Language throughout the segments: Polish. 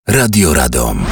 Radio Radom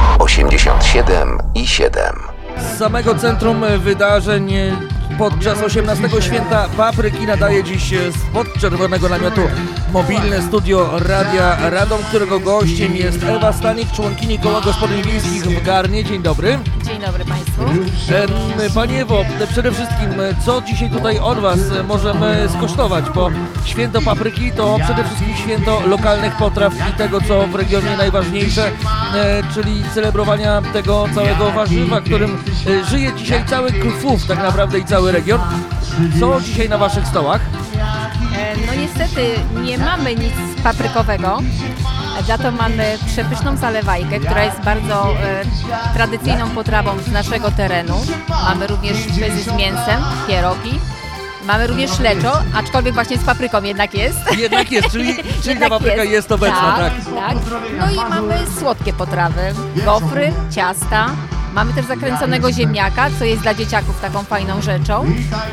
87,7. Z samego centrum wydarzeń podczas 18 święta papryki nadaje dziś spod czerwonego namiotu mobilne studio Radia Radom, którego gościem jest Ewa Stanik, członkini Koła Gospodyń Wiejskich w Garnie. Dzień dobry. Dzień dobry Państwu. Pani Ewo, przede wszystkim co dzisiaj tutaj od Was możemy skosztować, bo święto papryki to przede wszystkim święto lokalnych potraw i tego, co w regionie najważniejsze, czyli celebrowania tego całego warzywa, którym żyje dzisiaj cały Klwów tak naprawdę i cały region. Co dzisiaj na Waszych stołach? No niestety nie mamy nic paprykowego, za to mamy przepyszną zalewajkę, która jest bardzo tradycyjną potrawą z naszego terenu. Mamy również pyzy z mięsem, pierogi. Mamy również leczo, aczkolwiek właśnie z papryką jednak jest. Jednak jest, czyli ta papryka jest obecna, tak? Tak. No i mamy słodkie potrawy, gofry, ciasta. Mamy też zakręconego ziemniaka, co jest dla dzieciaków taką fajną rzeczą.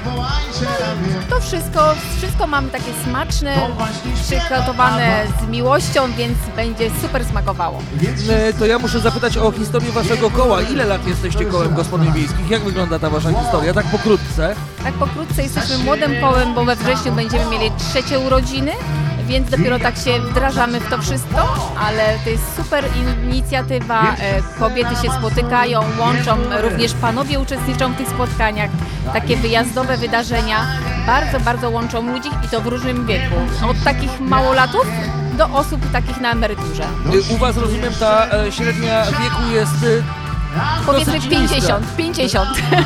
To wszystko mamy takie smaczne, przygotowane z miłością, więc będzie super smakowało. To ja muszę zapytać o historię Waszego koła. Ile lat jesteście Kołem Gospodyń Wiejskich? Jak wygląda ta Wasza historia? Tak pokrótce. Tak pokrótce jesteśmy młodym kołem, bo we wrześniu będziemy mieli 3. urodziny. Więc dopiero tak się wdrażamy w to wszystko, ale to jest super inicjatywa, kobiety się spotykają, łączą, również panowie uczestniczą w tych spotkaniach, takie wyjazdowe wydarzenia, bardzo, bardzo łączą ludzi i to w różnym wieku, od takich małolatów do osób takich na emeryturze. U Was, rozumiem, ta średnia wieku jest powiedzmy 50.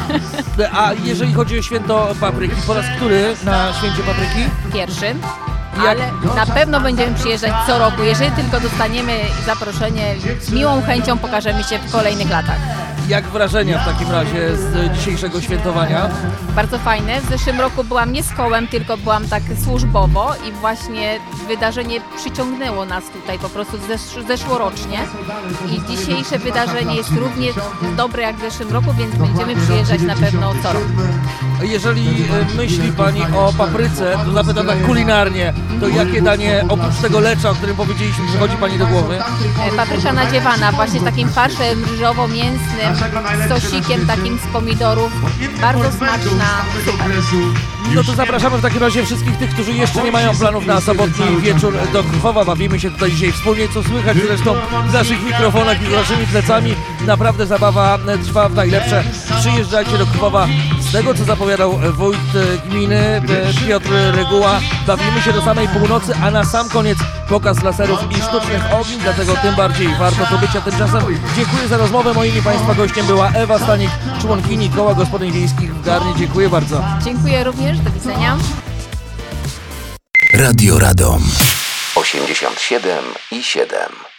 A jeżeli chodzi o święto papryki, po raz który na święcie papryki? Pierwszy. Ale na pewno będziemy przyjeżdżać co roku. Jeżeli tylko dostaniemy zaproszenie, z miłą chęcią pokażemy się w kolejnych latach. Jak wrażenia w takim razie z dzisiejszego świętowania? Bardzo fajne. W zeszłym roku byłam nie z kołem, tylko byłam tak służbowo i właśnie wydarzenie przyciągnęło nas tutaj po prostu zeszłorocznie. I dzisiejsze wydarzenie jest równie dobre jak w zeszłym roku, więc będziemy przyjeżdżać na pewno co roku. Jeżeli myśli Pani o papryce, to zapytam tak kulinarnie, to jakie danie oprócz tego lecza, o którym powiedzieliśmy, przychodzi Pani do głowy? Papryka nadziewana właśnie z takim farszem ryżowo-mięsnym, z sosikiem takim z pomidorów. Bardzo smaczna, super. No to zapraszamy w takim razie wszystkich tych, którzy jeszcze nie mają planów na sobotni wieczór do Klwowa. Bawimy się tutaj dzisiaj wspólnie, co słychać zresztą w naszych mikrofonach i z naszymi plecami. Naprawdę zabawa trwa w najlepsze. Przyjeżdżajcie do Klwowa. Z tego, co zapowiadał wójt gminy Piotr Reguła, bawimy się do samej północy, a na sam koniec pokaz laserów i sztucznych ogniw, dlatego tym bardziej warto tu być. A tymczasem dziękuję za rozmowę. Moim i Państwa gościem była Ewa Stanik, członkini Koła Gospodyń Wiejskich w Garnie. Dziękuję bardzo. Dziękuję również, do widzenia. Radio Radom 87,7.